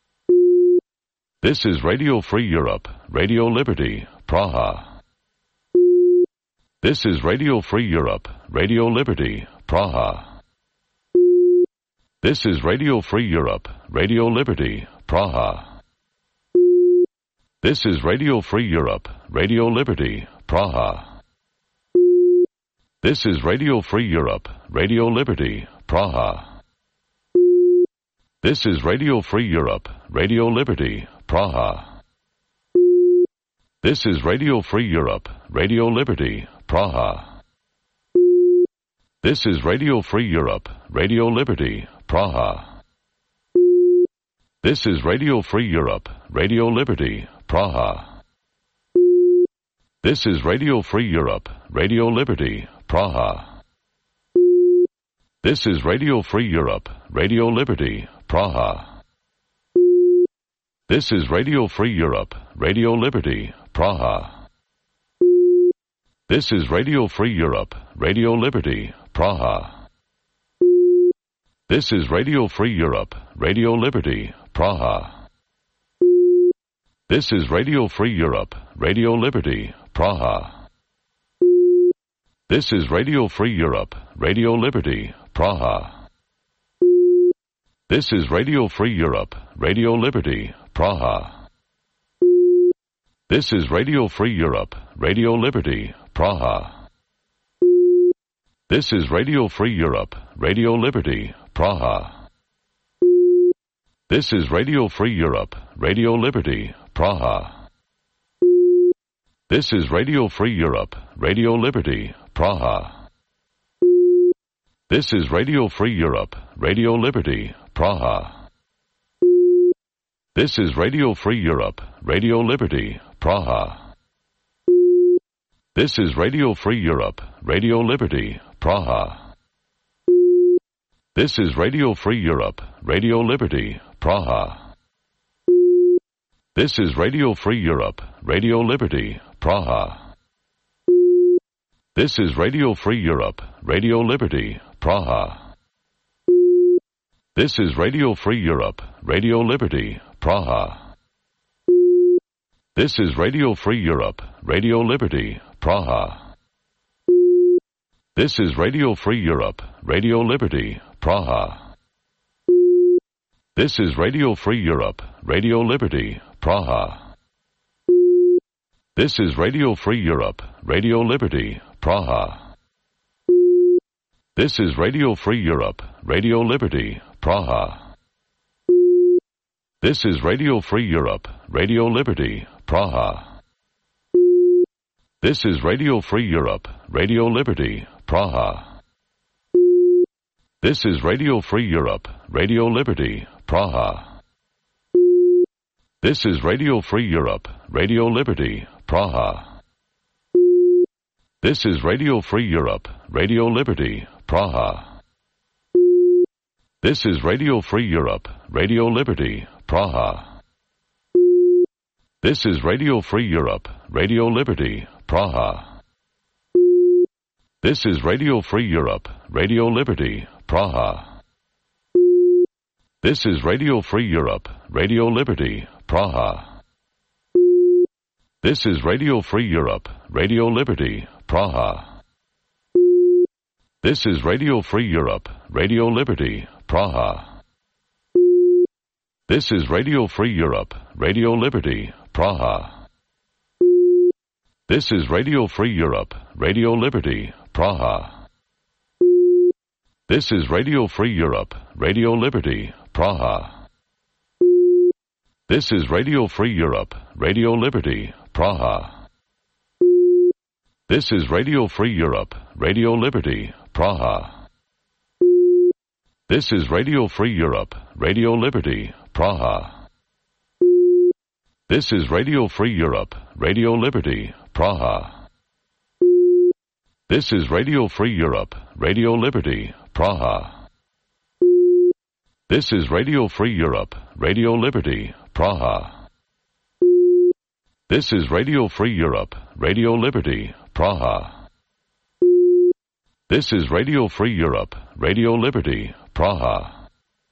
A: This is Radio Free Europe, Radio Liberty, Praha. This is Radio Free Europe, Radio Liberty, Praha. This is Radio Free Europe, Radio Liberty, Praha. This is Radio Free Europe, Radio Liberty, Praha. This is Radio Free Europe, Radio Liberty, Praha. This is Radio Free Europe, Radio Liberty, Praha. This is Radio Free Europe, Radio Liberty, Praha. This is Radio Free Europe, Radio Liberty, Praha. This is Radio Free Europe, Radio Liberty, Praha. This is Radio Free Europe, Radio Liberty, Praha. This is Radio Free Europe, Radio Liberty, Praha. This is Radio Free Europe, Radio Liberty, Praha. This is Radio Free Europe, Radio Liberty, Praha. This is Radio Free Europe, Radio Liberty, Praha. This is Radio Free Europe, Radio Liberty, Praha. This is Radio Free Europe, Radio Liberty, Praha. This is Radio Free Europe, Radio Liberty, Praha. This is Radio Free Europe, Radio Liberty, Praha. This is Radio Free Europe, Radio Liberty, Praha. This is Radio Free Europe, Radio Liberty, Praha. This is Radio Free Europe, Radio Liberty, Praha. This is Radio Free Europe, Radio Liberty, Praha. This is Radio Free Europe, Radio Liberty, Praha. This is Radio Free Europe, Radio Liberty, Praha. This is Radio Free Europe, Radio Liberty, Praha. This is Radio Free Europe, Radio Liberty, Praha. This is Radio Free Europe, Radio Liberty, Praha. This is Radio Free Europe, Radio Liberty, Praha. This is Radio Free Europe, Radio Liberty, Praha. This is Radio Free Europe, Radio Liberty, Praha. This is Radio Free Europe, Radio Liberty, Praha. This is Radio Free Europe, Radio Liberty, Praha. This is Radio Free Europe, Radio Liberty, Praha. This is Radio Free Europe, Radio Liberty, Praha. This is Radio Free Europe, Radio Liberty, Praha. This is Radio Free Europe, Radio Liberty, Praha. This is Radio Free Europe, Radio Liberty, Praha. This is Radio Free Europe, Radio Liberty, Praha. This is Radio Free Europe, Radio Liberty, Praha. This is Radio Free Europe, Radio Liberty, Praha. This is Radio Free Europe, Radio Liberty, Praha. This is Radio Free Europe, Radio Liberty, Praha. This is Radio Free Europe, Radio Liberty, Praha. This is Radio Free Europe, Radio Liberty, Praha. This is Radio Free Europe, Radio Liberty, Praha. This is Radio Free Europe, Radio Liberty, Praha. This is Radio Free Europe, Radio Liberty, Praha. This is Radio Free Europe, Radio Liberty, Praha. This is Radio Free Europe, Radio Liberty, Praha. This is Radio Free Europe, Radio Liberty, Praha. This is Radio Free Europe, Radio Liberty, Praha. This is Radio Free Europe, Radio Liberty, Praha. This is Radio Free Europe, Radio Liberty, Praha. This is Radio Free Europe, Radio Liberty, Praha. This is Radio Free Europe, Radio Liberty, Praha.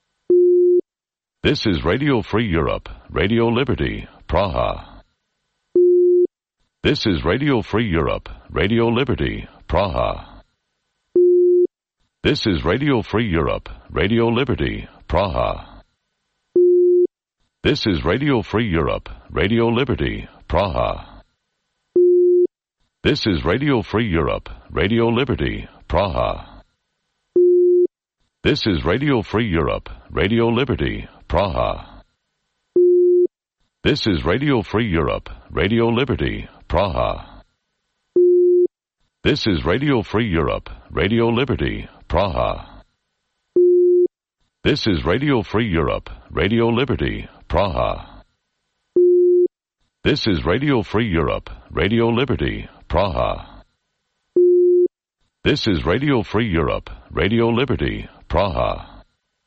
A: This is Radio Free Europe, Radio Liberty, Praha. This is Radio Free Europe, Radio Liberty, Praha. This is Radio Free Europe, Radio Liberty, Praha. This is Radio Free Europe, Radio Liberty, Praha. This is Radio Free Europe, Radio Liberty, Praha. This is Radio Free Europe, Radio Liberty, Praha. This is Radio Free Europe, Radio Liberty, Praha. This is Radio Free Europe, Radio Liberty, Praha. This is Radio Free Europe, Radio Liberty, Praha. This is Radio Free Europe, Radio Liberty, Praha. This is Radio Free Europe, Radio Liberty, Praha.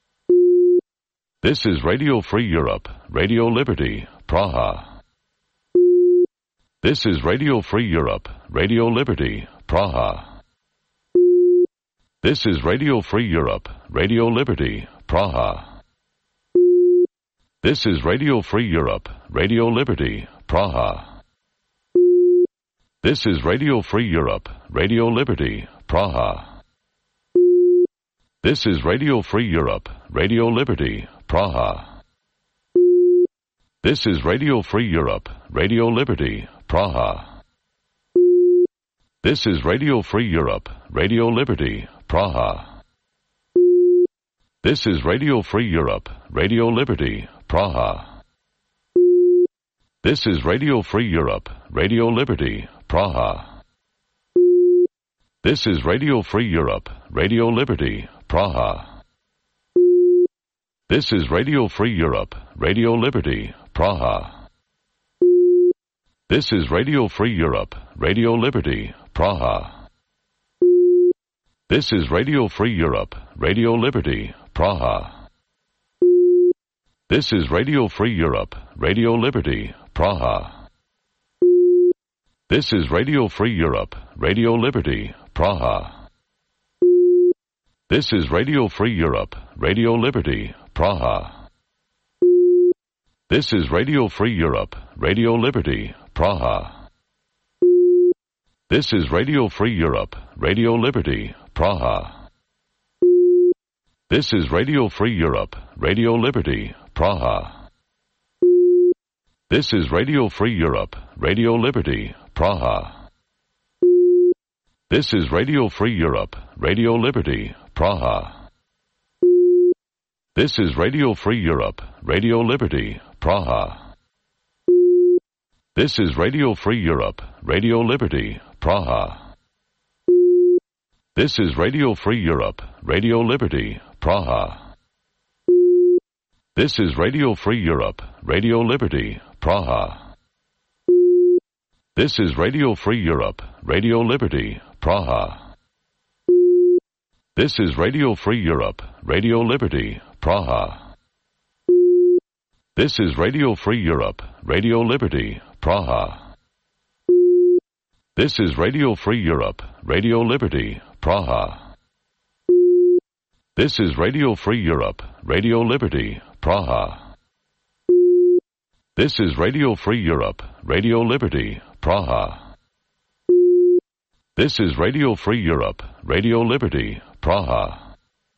A: This is Radio Free Europe, Radio Liberty, Praha. This is Radio Free Europe, Radio Liberty, Praha. This is Radio Free Europe, Radio Liberty, Praha. This is Radio Free Europe, Radio Liberty, Praha. This is Radio Free Europe, Radio Liberty, Praha. This is Radio Free Europe, Radio Liberty, Praha. This is Radio Free Europe, Radio Liberty, Praha. This is Radio Free Europe, Radio Liberty, Praha. This is Radio Free Europe, Radio Liberty, Praha. This is Radio Free Europe, Radio Liberty, Praha. This is Radio Free Europe, Radio Liberty, Praha. This is Radio Free Europe, Radio Liberty, Praha. This is Radio Free Europe, Radio Liberty, Praha. This is Radio Free Europe, Radio Liberty, Praha. This is Radio Free Europe, Radio Liberty, Praha. This is Radio Free Europe, Radio Liberty, Praha. This is Radio Free Europe, Radio Liberty, Praha. This is Radio Free Europe, Radio Liberty, Praha. This is Radio Free Europe, Radio Liberty, Praha. This is Radio Free Europe, Radio Liberty, Praha. This is Radio Free Europe, Radio Liberty, Praha. This is Radio Free Europe, Radio Liberty, Praha. This is Radio Free Europe, Radio Liberty, Praha. This is Radio Free Europe, Radio Liberty, Praha. This is Radio Free Europe, Radio Liberty, Praha. This is Radio Free Europe, Radio Liberty, Praha. This is Radio Free Europe, Radio Liberty, Praha. This is Radio Free Europe, Radio Liberty, Praha. This is Radio Free Europe, Radio Liberty, Praha. This is Radio Free Europe, Radio Liberty, Praha. This is Radio Free Europe, Radio Liberty, Praha. This is Radio Free Europe, Radio Liberty, Praha. This is Radio Free Europe, Radio Liberty, Praha.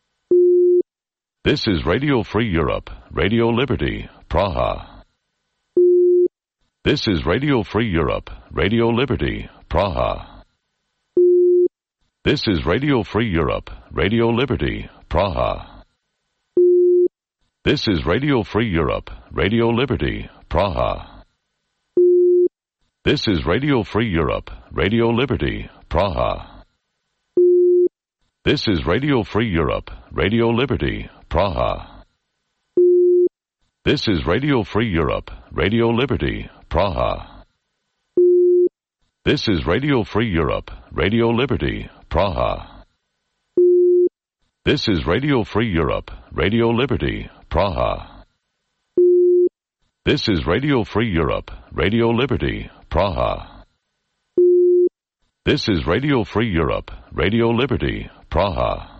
A: This is Radio Free Europe, Radio Liberty, Praha. This is Radio Free Europe, Radio Liberty, Praha. This is Radio Free Europe, Radio Liberty, Praha. This is Radio Free Europe, Radio Liberty, Praha. This is Radio Free Europe, Radio Liberty, Praha. This is Radio Free Europe, Radio Liberty, Praha. This is Radio Free Europe, Radio Liberty, Praha. This is Radio Free Europe, Radio Liberty, Praha. This is Radio Free Europe, Radio Liberty, Praha. This is Radio Free Europe, Radio Liberty, Praha. This is Radio Free Europe, Radio Liberty, Praha.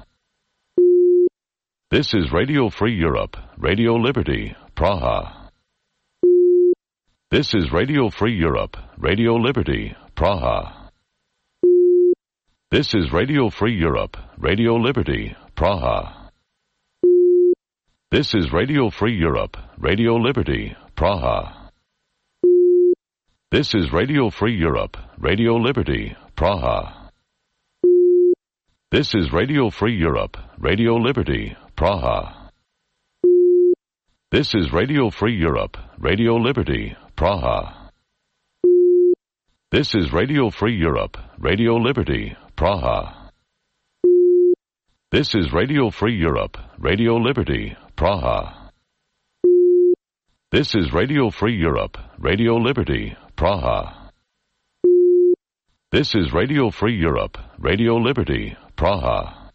A: This is Radio Free Europe, Radio Liberty, Praha. This is Radio Free Europe, Radio Liberty, Praha. This is Radio Free Europe, Radio Liberty, Praha. This is Radio Free Europe, Radio Liberty, Praha. This is Radio Free Europe, Radio Liberty, Praha. This is Radio Free Europe, Radio Liberty, Praha. This is Radio Free Europe, Radio Liberty, Praha. This is Radio Free Europe, Radio Liberty, Praha. This is Radio Free Europe, Radio Liberty, Praha. This is Radio Free Europe, Radio Liberty, Praha. This is Radio Free Europe, Radio Liberty, Praha.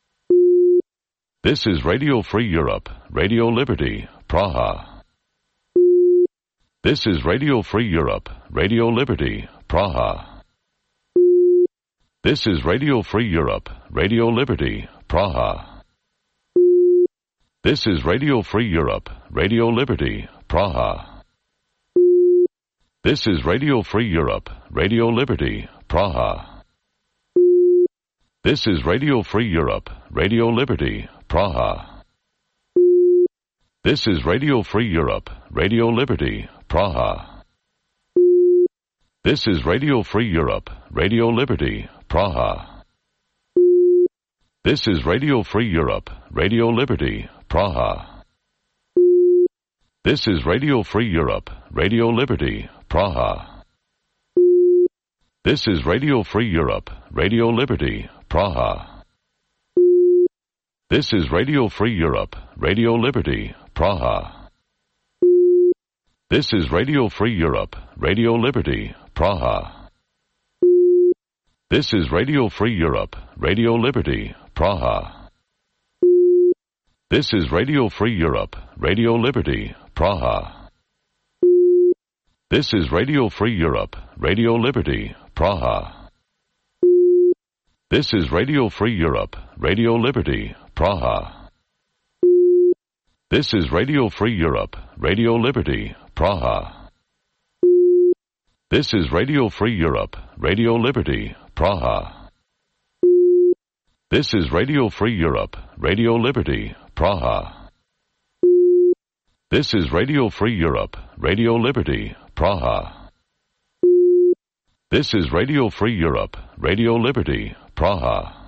A: This is Radio Free Europe, Radio Liberty, Praha. This is Radio Free Europe, Radio Liberty, Praha. This is Radio Free Europe, Radio Liberty, Praha. This is Radio Free Europe, Radio Liberty, Praha. This is Radio Free Europe, Radio Liberty, Praha. This is Radio Free Europe, Radio Liberty, Praha. This is Radio Free Europe, Radio Liberty, Praha. This is Radio Free Europe, Radio Liberty, Praha. This is Radio Free Europe, Radio Liberty, Praha. This is Radio Free Europe, Radio Liberty, Praha. This is Radio Free Europe, Radio Liberty, Praha. This is Radio Free Europe, Radio Liberty, Praha. This is Radio Free Europe, Radio Liberty, Praha. This is Radio Free Europe, Radio Liberty, Praha. This is Radio Free Europe, Radio Liberty, Praha. This is Radio Free Europe, Radio Liberty, Praha. This is Radio Free Europe, Radio Liberty, Praha. This is Radio Free Europe, Radio Liberty, Praha. This is Radio Free Europe, Radio Liberty, Praha. This is Radio Free Europe, Radio Liberty, Praha. This is Radio Free Europe, Radio Liberty, Praha. This is Radio Free Europe, Radio Liberty, Praha.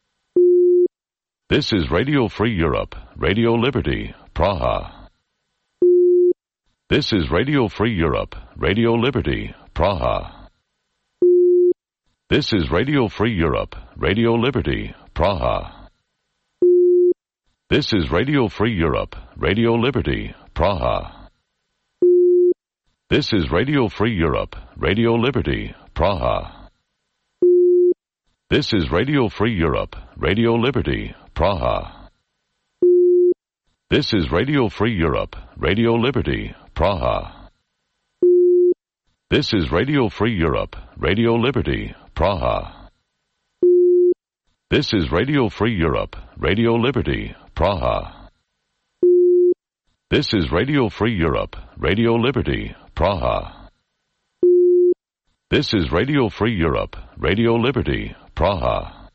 A: This is Radio Free Europe, Radio Liberty, Praha. This is Radio Free Europe, Radio Liberty, Praha. This is Radio Free Europe, Radio Liberty, Praha. This is Radio Free Europe, Radio Liberty, Praha. This is Radio Free Europe, Radio Liberty, Praha. This is Radio Free Europe, Radio Liberty, Praha. This is Radio Free Europe, Radio Liberty, Praha. This is Radio Free Europe, Radio Liberty, Praha. This is Radio Free Europe, Radio Liberty, Praha. This is Radio Free Europe, Radio Liberty, Praha. This is Radio Free Europe, Radio Liberty, Praha.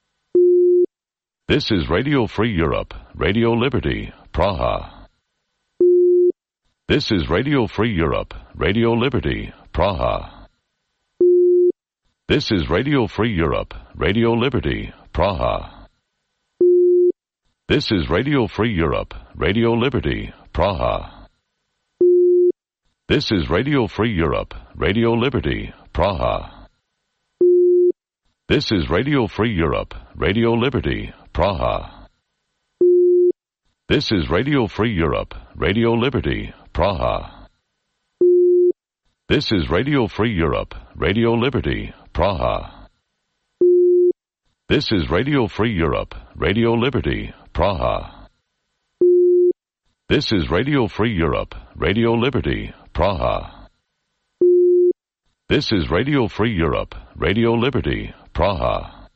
A: This is Radio Free Europe, Radio Liberty, Praha. This is Radio Free Europe, Radio Liberty, Praha. This is Radio Free Europe, Radio Liberty, Praha. This is Radio Free Europe, Radio Liberty, Praha. This is Radio Free Europe, Radio Liberty, Praha. This is Radio Free Europe, Radio Liberty, Praha. This is Radio Free Europe, Radio Liberty, Praha. This is Radio Free Europe, Radio Liberty, Praha. This is Radio Free Europe, Radio Liberty, Praha. This is Radio Free Europe, Radio Liberty, Praha. This is Radio Free Europe, Radio Liberty, Praha.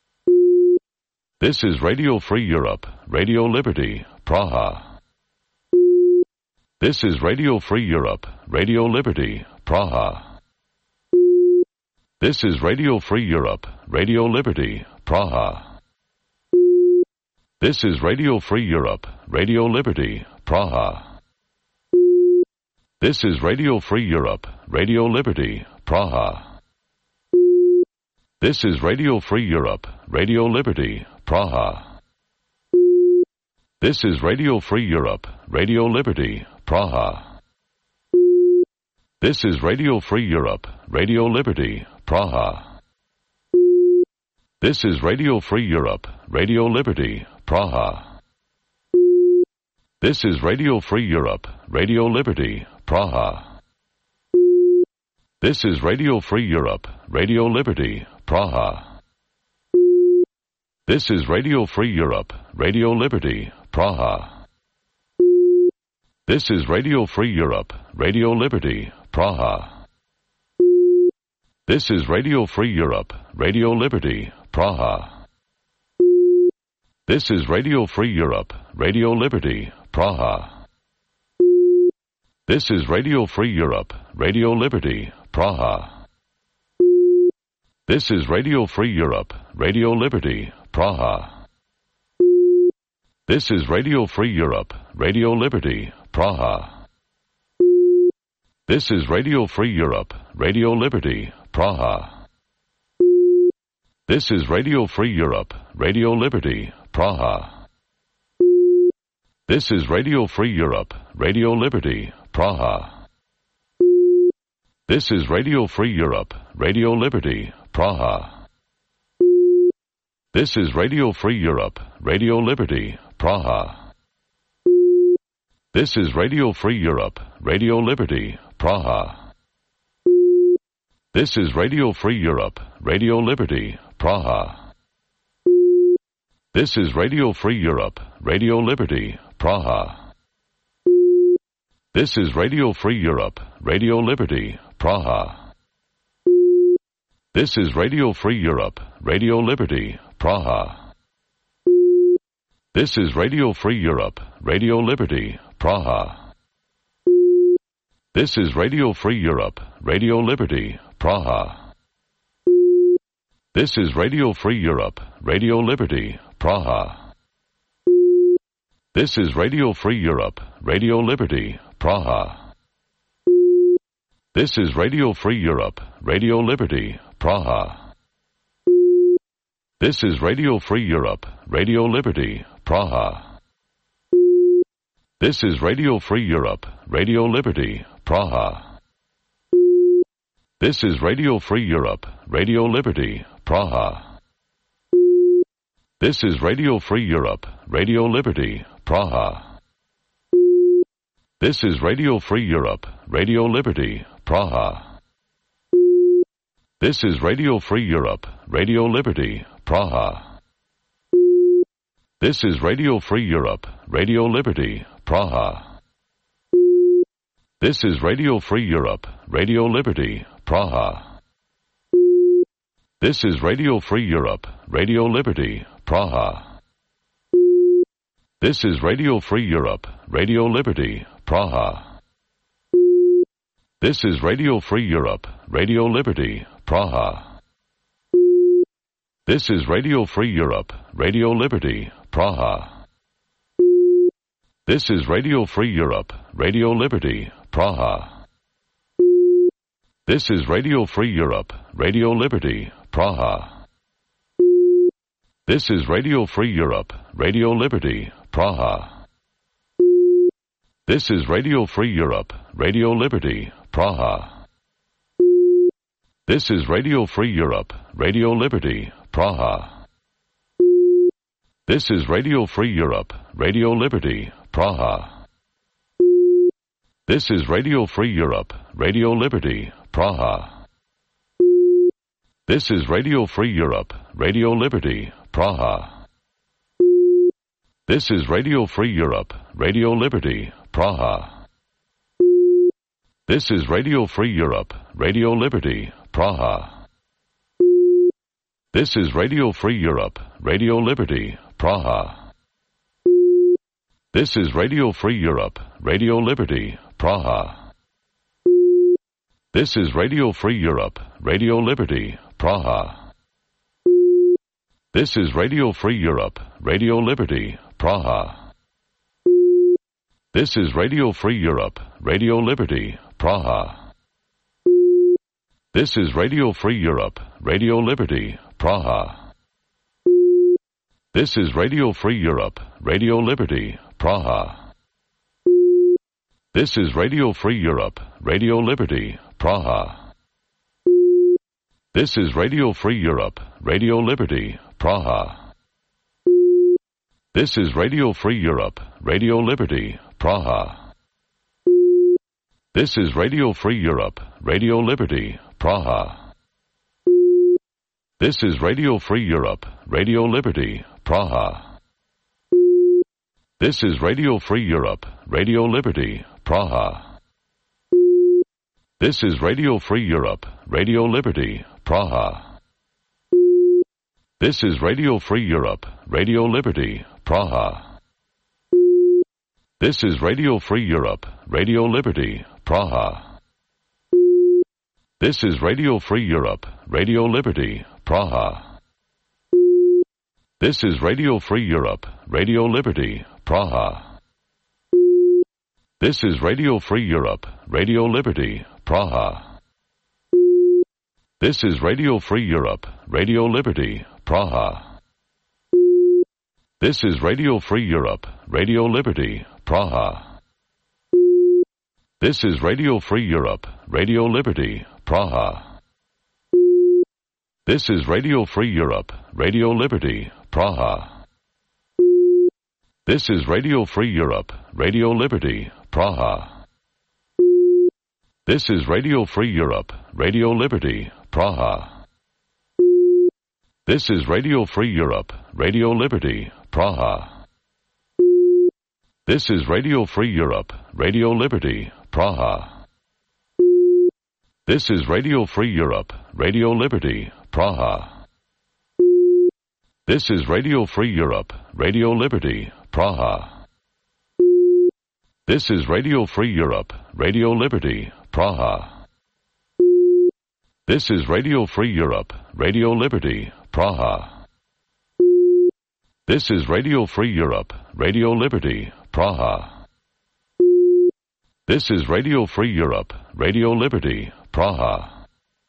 A: This is Radio Free Europe, Radio Liberty, Praha. This is Radio Free Europe, Radio Liberty, Praha. This is Radio Free Europe, Radio Liberty, Praha. This is Radio Free Europe, Radio Liberty, Praha. This is Radio Free Europe, Radio Liberty, Praha. This is Radio Free Europe, Radio Liberty, Praha. This is Radio Free Europe, Radio Liberty, Praha. This is Radio Free Europe, Radio Liberty, Praha. This is Radio Free Europe, Radio Liberty, Praha. This is Radio Free Europe, Radio Liberty, Praha. This is Radio Free Europe, Radio Liberty, Praha. This is Radio Free Europe, Radio Liberty, Praha. This is Radio Free Europe, Radio Liberty, Praha. This is Radio Free Europe, Radio Liberty, Praha. This is Radio Free Europe, Radio Liberty, Praha. This is Radio Free Europe, Radio Liberty, Praha. This is Radio Free Europe, Radio Liberty, Praha. This is Radio Free Europe, Radio Liberty, Praha. This is Radio Free Europe, Radio Liberty, Praha. This is Radio Free Europe, Radio Liberty, Praha. This is Radio Free Europe, Radio Liberty, Praha. This is Radio Free Europe, Radio Liberty, Praha. This is Radio Free Europe, Radio Liberty, Praha. This is Radio Free Europe, Radio Liberty, Praha. This is Radio Free Europe, Radio Liberty, Praha. This is Radio Free Europe, Radio Liberty, Praha. This is Radio Free Europe, Radio Liberty, Praha. This is Radio Free Europe, Radio Liberty, Praha. This is Radio Free Europe, Radio Liberty, Praha. This is Radio Free Europe, Radio Liberty, Praha. This is Radio Free Europe, Radio Liberty, Praha. This is Radio Free Europe, Radio Liberty, Praha. This is Radio Free Europe, Radio Liberty, Praha. This is Radio Free Europe, Radio Liberty, Praha. This is Radio Free Europe, Radio Liberty, Praha. This is Radio Free Europe, Radio Liberty, Praha. This is Radio Free Europe, Radio Liberty, Praha. This is Radio Free Europe, Radio Liberty, Praha. This is Radio Free Europe, Radio Liberty, Praha. This is Radio Free Europe, Radio Liberty, Praha. This is Radio Free Europe, Radio Liberty, Praha. This is Radio Free Europe, Radio Liberty, Praha. This is Radio Free Europe, Radio Liberty, Praha. This is Radio Free Europe, Radio Liberty, Praha. This is Radio Free Europe, Radio Liberty, Praha. This is Radio Free Europe, Radio Liberty, Praha. This is Radio Free Europe, Radio Liberty, Praha. This is Radio Free Europe, Radio Liberty, Praha. This is Radio Free Europe, Radio Liberty, Praha. This is Radio Free Europe, Radio Liberty, Praha. This is Radio Free Europe, Radio Liberty, Praha. This is Radio Free Europe, Radio Liberty, Praha. This is Radio Free Europe, Radio Liberty, Praha. This is Radio Free Europe, Radio Liberty, Praha. This is Radio Free Europe, Radio Liberty, Praha. This is Radio Free Europe, Radio Liberty, Praha. This is Radio Free Europe, Radio Liberty, Praha. This is Radio Free Europe, Radio Liberty, Praha. This is Radio Free Europe, Radio Liberty, Praha. This is Radio Free Europe, Radio Liberty, Praha. This is Radio Free Europe, Radio Liberty, Praha. This is Radio Free Europe, Radio Liberty, Praha. This is Radio Free Europe, Radio Liberty, Praha. This is Radio Free Europe, Radio Liberty, Praha. This is Radio Free Europe, Radio Liberty, Praha. This is Radio Free Europe, Radio Liberty, Praha. This is Radio Free Europe, Radio Liberty, Praha. This is Radio Free Europe, Radio Liberty, Praha. This is Radio Free Europe, Radio Liberty, Praha. This is Radio Free Europe, Radio Liberty, Praha. This is Radio Free Europe, Radio Liberty, Praha. This is Radio Free Europe, Radio Liberty, Praha. This is Radio Free Europe, Radio Liberty, Praha. This is Radio Free Europe, Radio Liberty, Praha. This is Radio Free Europe, Radio Liberty, Praha. This is Radio Free Europe, Radio Liberty, Praha. This is Radio Free Europe, Radio Liberty, Praha. This is Radio Free Europe, Radio Liberty, Praha. This is Radio Free Europe, Radio Liberty, Praha. This is Radio Free Europe, Radio Liberty, Praha. This is Radio Free Europe, Radio Liberty, Praha. This is Radio Free Europe, Radio Liberty, Praha. This is Radio Free Europe, Radio Liberty, Praha. This is Radio Free Europe, Radio Liberty, Praha. This is Radio Free Europe, Radio Liberty, Praha. This is Radio Free Europe, Radio Liberty, Praha. This is Radio Free Europe, Radio Liberty, Praha. This is Radio Free Europe, Radio Liberty, Praha.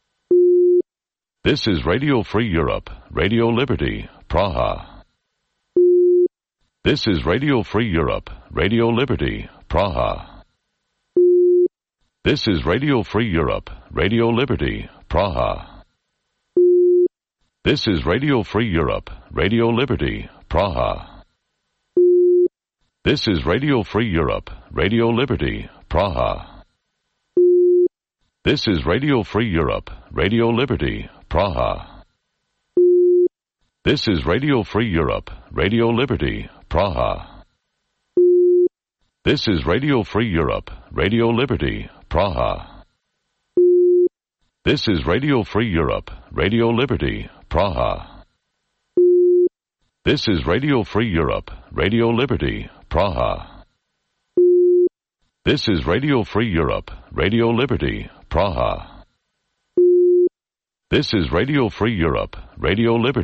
A: This is Radio Free Europe, Radio Liberty, Praha. This is Radio Free Europe, Radio Liberty, Praha. This is Radio Free Europe, Radio Liberty, Praha. This is Radio Free Europe, Radio Liberty, Praha. This is Radio Free Europe, Radio Liberty, Praha. This is Radio Free Europe, Radio Liberty, Praha. This is Radio Free Europe, Radio Liberty, Praha. This is Radio Free Europe, Radio Liberty, Praha. This is Radio Free Europe, Radio Liberty, Praha. This is Radio Free Europe, Radio Liberty, Praha. This is Radio Free Europe, Radio Liberty, Praha. This is Radio Free Europe, Radio Liberty.